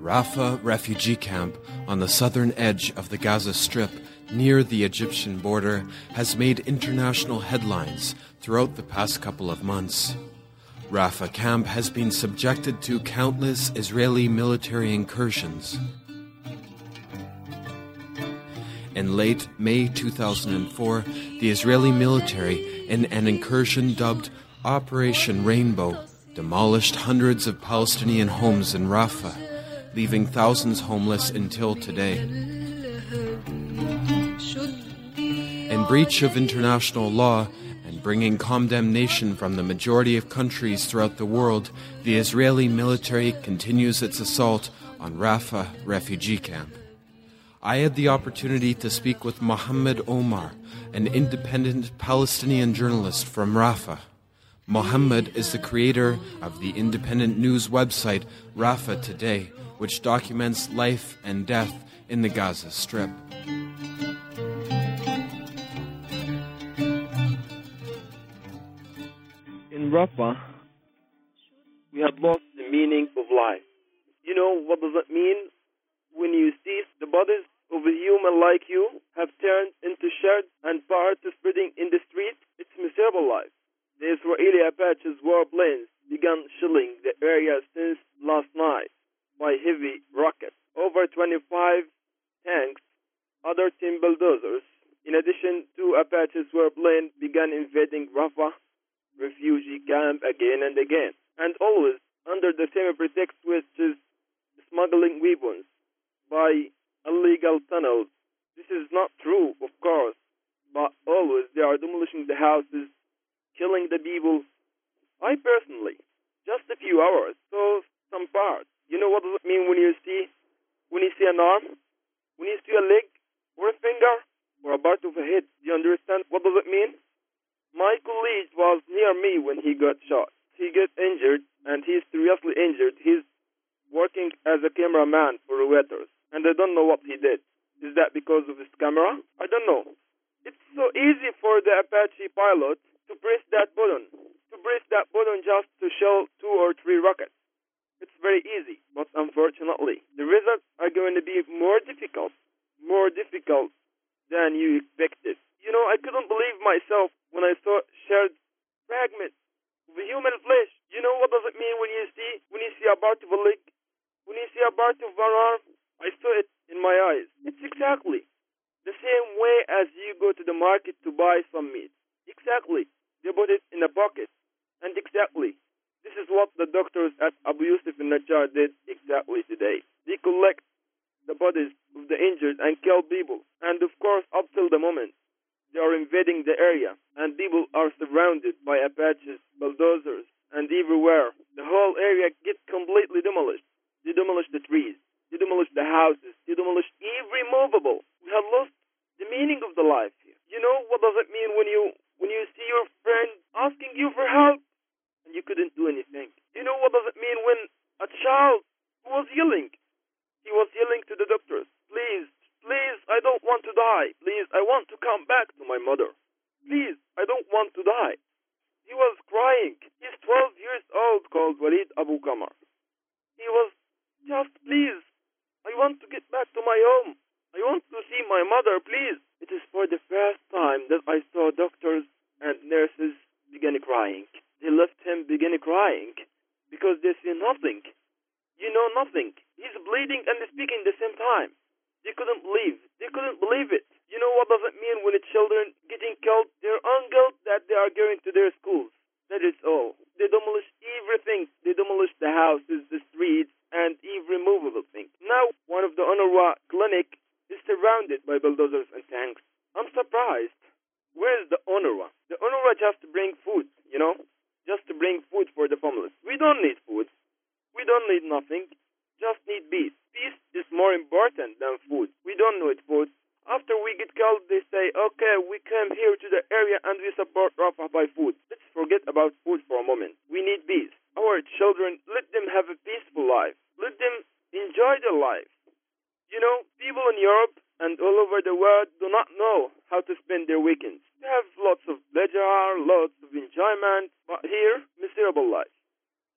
Rafah refugee camp on the southern edge of the Gaza Strip near the Egyptian border has made international headlines throughout the past couple of months. Rafah camp has been subjected to countless Israeli military incursions. In late May 2004, the Israeli military, in an incursion dubbed Operation Rainbow, demolished hundreds of Palestinian homes in Rafah, leaving thousands homeless until today. In breach of international law and bringing condemnation from the majority of countries throughout the world, the Israeli military continues its assault on Rafah refugee camp. I had the opportunity to speak with Mohammed Omar, an independent Palestinian journalist from Rafah. Mohammed is the creator of the independent news website Rafah Today, which documents life and death in the Gaza Strip. In Rafah, we have lost the meaning of life. You know, what does it mean when you see the bodies of a human like you have turned into shards and parts spreading in the streets? It's miserable life. The Israeli Apaches warplanes began shelling the area since last night by heavy rockets. Over 25 tanks, other 10 bulldozers. In addition, 2 Apaches warplanes began invading Rafah refugee camp again and again, and always under the same pretext, which is smuggling weapons by illegal tunnels. This is not true, of course, but always they are demolishing the houses, killing the people. I personally, just a few hours, saw some parts. You know what does it mean when you see an arm, when you see a leg, or a finger, or a part of a head? Do you understand what does it mean? My colleague was near me when he got shot. He got injured, and he's seriously injured. He's working as a cameraman for Reuters, and I don't know what he did. Is that because of his camera? I don't know. It's so easy for the Apache pilot to press that button just to shell 2 or 3 rockets. It's very easy, but unfortunately, the results are going to be more difficult than you expected. You know, I couldn't believe myself when I saw shared fragments of human flesh. You know what does it mean when you see a part of a leg, when you see a part of an arm? I saw it in my eyes. It's exactly the same way as you go to the market to buy some meat. Exactly. They put it in a pocket. And exactly, this is what the doctors at Abu Yusuf al-Najjar did exactly today. They collect the bodies of the injured and kill people. And of course, up till the moment, they are invading the area, and people are surrounded by Apaches, bulldozers, and everywhere. The whole area gets completely demolished. They demolish the trees. They demolish the houses. They demolish every movable. We have lost the meaning of the life here. You know what does it mean when you see your friend asking you for help and you couldn't do anything? You know what does it mean when a child who was yelling, he was yelling to the doctors, please, I don't want to die. Please, I want to come back to my mother. Please, I don't want to die. He was crying. He's 12 years old, called Walid Abu Kamar. He was just, please, I want to get back to my home. I want to see my mother, please. It is for the first time that I saw doctors and nurses begin crying. They left him begin crying because they see nothing. You know, nothing. He's bleeding and speaking at the same time. They couldn't believe. They couldn't believe it. You know what does it mean when the children getting killed? Their own guilt that they are going to their schools. That is all. They demolish everything. They demolish the houses, the streets, and every movable thing. Now, one of the UNRWA clinic is surrounded by bulldozers and tanks. I'm surprised. Where is the UNRWA? The UNRWA just to bring food, you know? Just to bring food for the homeless. We don't need food. We don't need nothing. Just need peace. Peace is more important than food. We don't need food. After we get killed, they say, okay, we came here to the area and we support Rafah by food. Let's forget about food for a moment. We need peace. Our children, let them have a peaceful life. Let them enjoy their life. You know, people in Europe and all over the world do not know how to spend their weekends. They have lots of pleasure, lots of enjoyment, but here, miserable life. People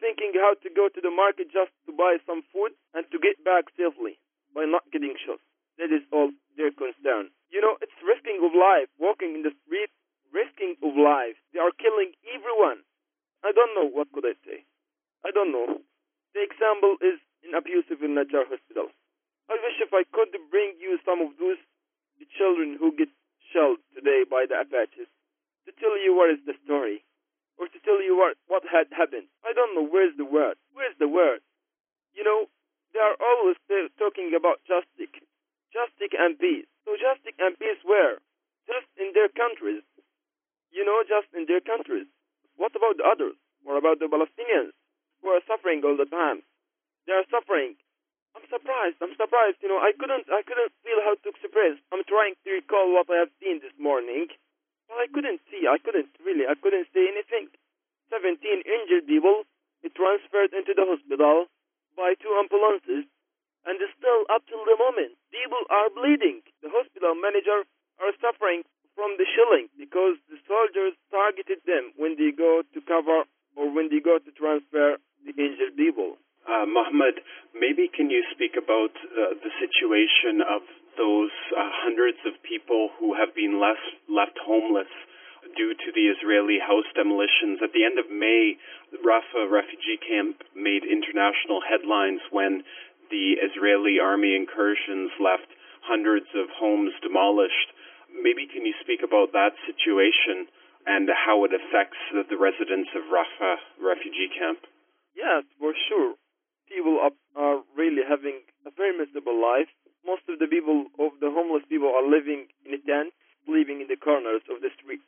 thinking how to go to the market just to buy some food and to get back safely by not getting shot. That is all their concern. It's risking of life, walking in the street, risking of life. They are killing everyone. I don't know what could I say. I don't know. The example is in abusive in Najjar hospital. I wish if I could bring you some of those the children who get shelled today by the Apaches to tell you what is the story or to tell you what had happened. I don't know where's the word. Where's the word? They are always talking about justice and peace. So justice and peace where? Just in their countries. Just in their countries. What about the others? What about the Palestinians who are suffering all the time? They are suffering. I'm surprised. I couldn't feel how to express. I'm trying to recall what I have seen this morning. But I couldn't see. I couldn't say anything. 17 injured people. It transferred into the hospital by 2 ambulances. And still, up till the moment, people are bleeding. The hospital manager are suffering from the shelling because the soldiers targeted them when they go to cover or when they go to transfer the injured people. Mohammed, maybe can you speak about the situation of those hundreds of people who have been left homeless due to the Israeli house demolitions? At the end of May, the Rafah refugee camp made international headlines when the Israeli army incursions left hundreds of homes demolished. Maybe can you speak about that situation and how it affects the residents of Rafah refugee camp? Yes, for sure. People are really having a very miserable life. Most of the homeless people are living in tents, sleeping in the corners of the streets.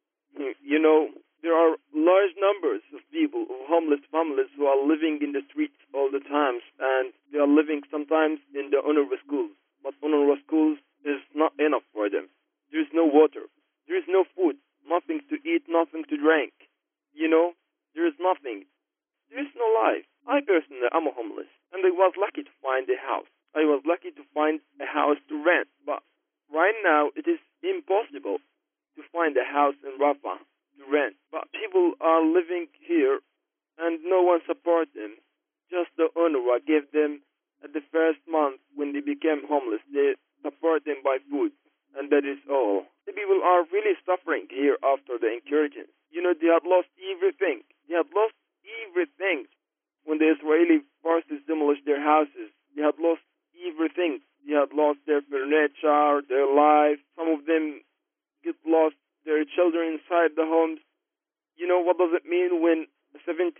There are large numbers of people, of homeless families who are living in the streets all the time, and they are living sometimes in the UNRWA schools. But UNRWA schools is not enough for them. There is no water. There is no food. Nothing to eat, nothing to drink. There is nothing. There is no life. I personally am homeless, and I was lucky to find a house. I was lucky to find a house to rent, but right now it is impossible to find a house in Rafah to rent. But people are living here, and no one supports them. Just the UNRWA gave them, at the first month when they became homeless, they support them by food, and that is all. The people are really suffering here after the incursions. They had lost everything. They had lost everything. When the Israeli forces demolished their houses, they had lost everything. They had lost their furniture, their life. Some of them get lost their children inside the homes. What does it mean when a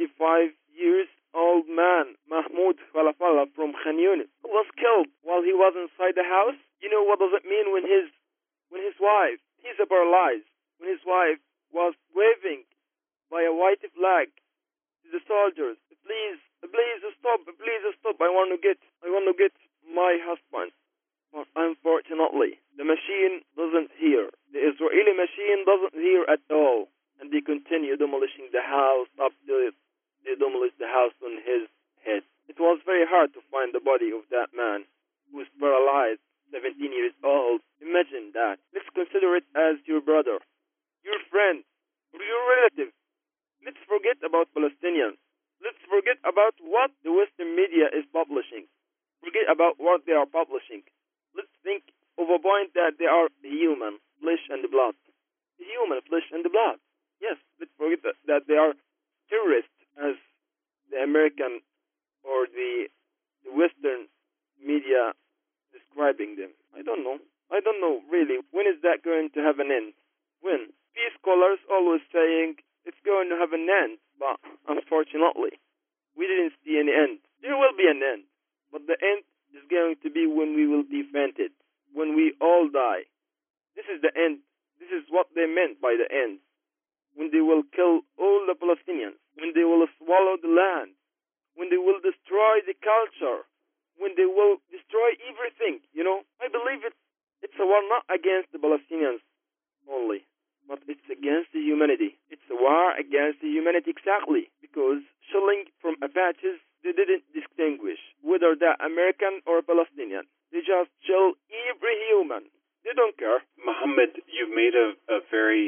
75-year-old man, Mahmoud Falafala from Khan Yunis, was killed while he was inside the house? What does it mean when his wife, he's paralyzed, when his wife was waving by a white flag to the soldiers, please stop, I want to get my husband. But unfortunately, the machine doesn't hear. The Israeli machine doesn't hear at all. And they continue demolishing the house up till they demolish the house on his head. It was very hard to find the body of that man who was paralyzed, 17 years old. Imagine that. Let's consider it as your brother, your friend, or your relative. Let's forget about Palestinians. Let's forget about what the Western media is publishing. Forget about what they are publishing. Let's think of a point that they are human, flesh and blood. Human, flesh and blood. Yes, let's forget that they are terrorists, as the American or the Western media describing them. I don't know, really. When is that going to have an end? When? Peace scholars always saying it's going to have an end, but unfortunately, we didn't see any end. There will be an end, but the end is going to be when we will be fainted, when we all die. This is the end. This is what they meant by the end. When they will kill all the Palestinians, when they will swallow the land, when they will destroy the culture, when they will destroy everything. I believe it's a war not against the Palestinians only, but it's against the humanity. It's a war against the humanity exactly, because shelling from Apaches, they didn't distinguish whether they're American or Palestinian. They just shell every human. They don't care. Mohammed, you've made a very strong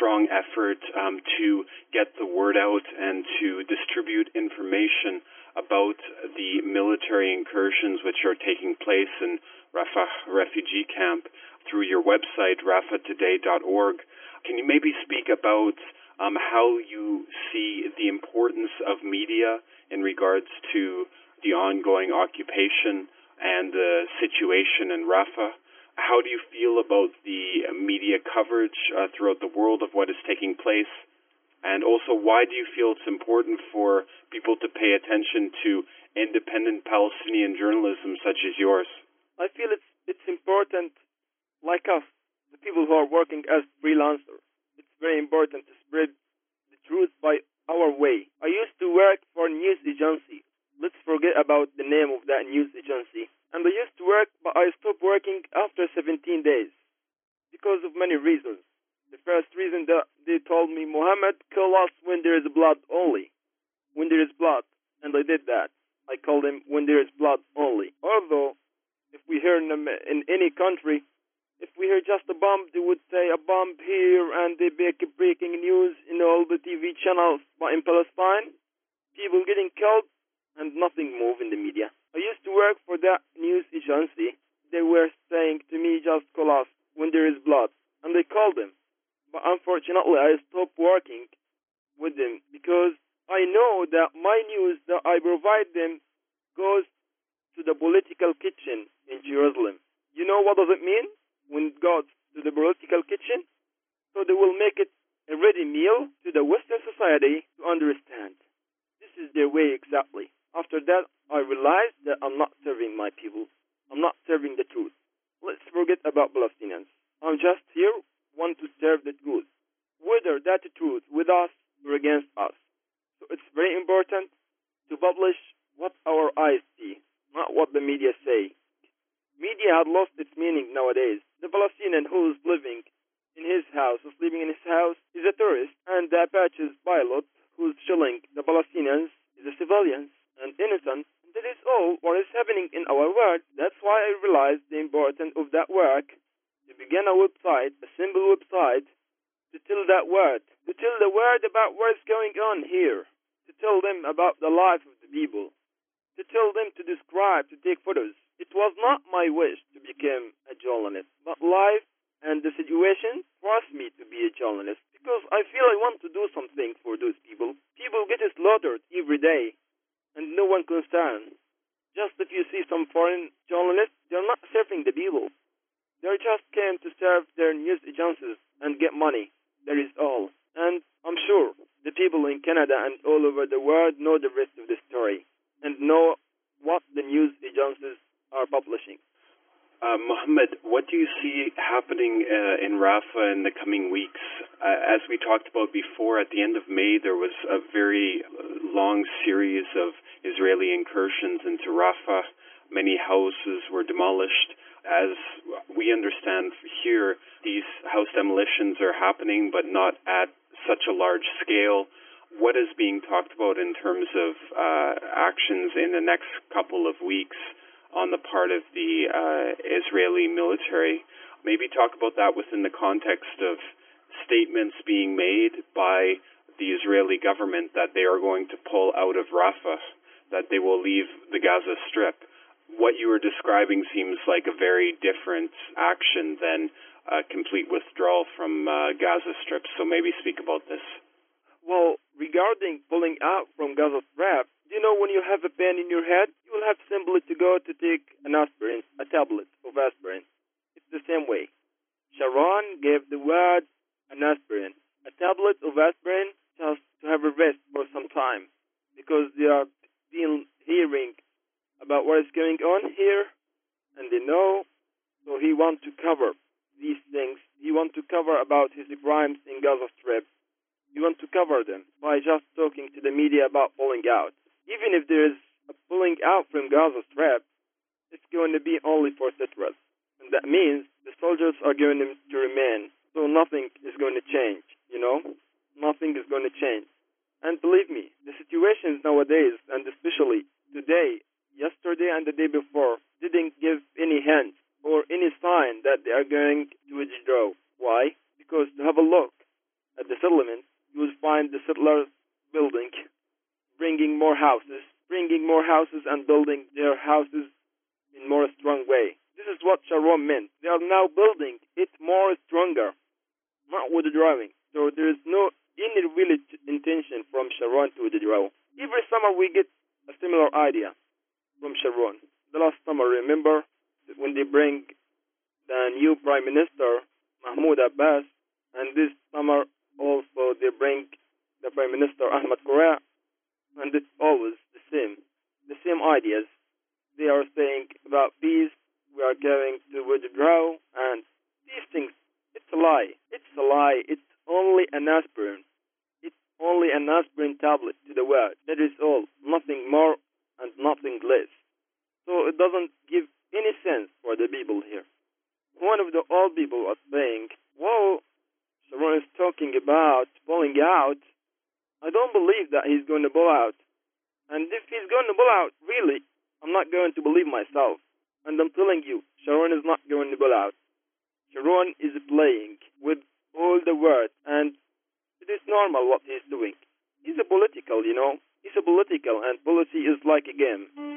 strong effort to get the word out and to distribute information about the military incursions which are taking place in Rafah refugee camp through your website, rafahtoday.org. Can you maybe speak about how you see the importance of media in regards to the ongoing occupation and the situation in Rafah? How do you feel about the media coverage throughout the world of what is taking place? And also, why do you feel it's important for people to pay attention to independent Palestinian journalism such as yours? I feel it's important, like us, the people who are working as freelancers. It's very important to spread the truth by our way. I used to work for a news agency. Let's forget about the name of that news agency. And I used to work, but I stopped working after 17 days because of many reasons. The first reason that they told me, Muhammad, call us when there is blood only. When there is blood. And I did that. I called them when there is blood only. Although, if we hear in any country, if we hear just a bomb, they would say a bomb here, and they make breaking news in all the TV channels. But in Palestine, people getting killed and nothing move in the media. I used to work for that news agency. They were saying to me, just call us when there is blood. And I called them. But unfortunately, I stopped working with them because I know that my news that I provide them goes to the political kitchen in Jerusalem. You know what does it mean when it goes to the political kitchen? So they will make it a ready meal to the Western society to understand. This is their way exactly. After that, I realized that I'm not serving my people. I'm not serving the truth. Let's forget about Palestinians. I'm just here, want to serve the truth, whether that's the truth with us or against us. So it's very important to publish what our eyes see, not what the media say. Media had lost its meaning nowadays. The Palestinian who is living in his house, who's living in his house, is a tourist, and the Apache's pilot who's killing the Palestinians is a civilian and innocent. That is all what is happening in our world. That's why I realized the importance of that work, to begin a website, a simple website, to tell that word, to tell the word about what's going on here, to tell them about the life of the people, to tell them to describe, to take photos. It was not my wish to become a journalist, but life and the situation forced me to be a journalist because I feel I want to do something for those people. People get slaughtered every day, and no one concerned. Just if you see some foreign journalists, they're not serving the people. They just came to serve their news agencies and get money. That is all. And I'm sure the people in Canada and all over the world know the rest of the story and know what the news agencies are publishing. Mohammed, what do you see happening in Rafah in the coming weeks? As we talked about before, at the end of May, there was a very long series of Israeli incursions into Rafah. Many houses were demolished. As we understand here, these house demolitions are happening, but not at such a large scale. What is being talked about in terms of actions in the next couple of weeks on the part of the Israeli military? Maybe talk about that within the context of statements being made by the Israeli government that they are going to pull out of Rafah, that they will leave the Gaza Strip. What you were describing seems like a very different action than a complete withdrawal from Gaza Strip, so maybe speak about this. Well, regarding pulling out from Gaza Strip, you know, when you have a pain in your head, you will have simply to go to take an aspirin, a tablet of aspirin. It's the same way. Sharon gave the word an aspirin, a tablet of aspirin, just to have a rest for some time, because they are still hearing about what is going on here, and they know. So he wants to cover these things. He wants to cover about his crimes in Gaza Strip. He wants to cover them by just talking to the media about pulling out. Even if there is a pulling out from Gaza Strip, it's going to be only for Citras. And that means the soldiers are going to remain. So nothing is going to change, you know? Nothing is going to change. And believe me, the situations nowadays, and especially today, yesterday and the day before, didn't give any hint or any sign that they are going to withdraw. Why? Because to have a look at houses, bringing more houses and building their houses in more strong way. This is what Sharon meant. They are now building it more stronger, not with the drawing. So there is no any really intention from Sharon to withdraw. Every summer we get a similar idea from Sharon. The last summer, remember, when they bring the new Prime Minister, Mahmoud Abbas, and this summer also they bring the Prime Minister, Ahmed Korea, and it's always the same ideas. They are saying about peace, we are going to withdraw, and these things, it's a lie. It's a lie. It's only an aspirin. It's only an aspirin tablet to the world. That is all. Nothing more and nothing less. So it doesn't give any sense for the people here. One of the old people was saying, whoa, Sharon is talking about pulling out. I don't believe that he's going to pull out. And if he's going to pull out, really, I'm not going to believe myself. And I'm telling you, Sharon is not going to pull out. Sharon is playing with all the words, and it is normal what he's doing. He's a political, He's a political, and policy is like a game.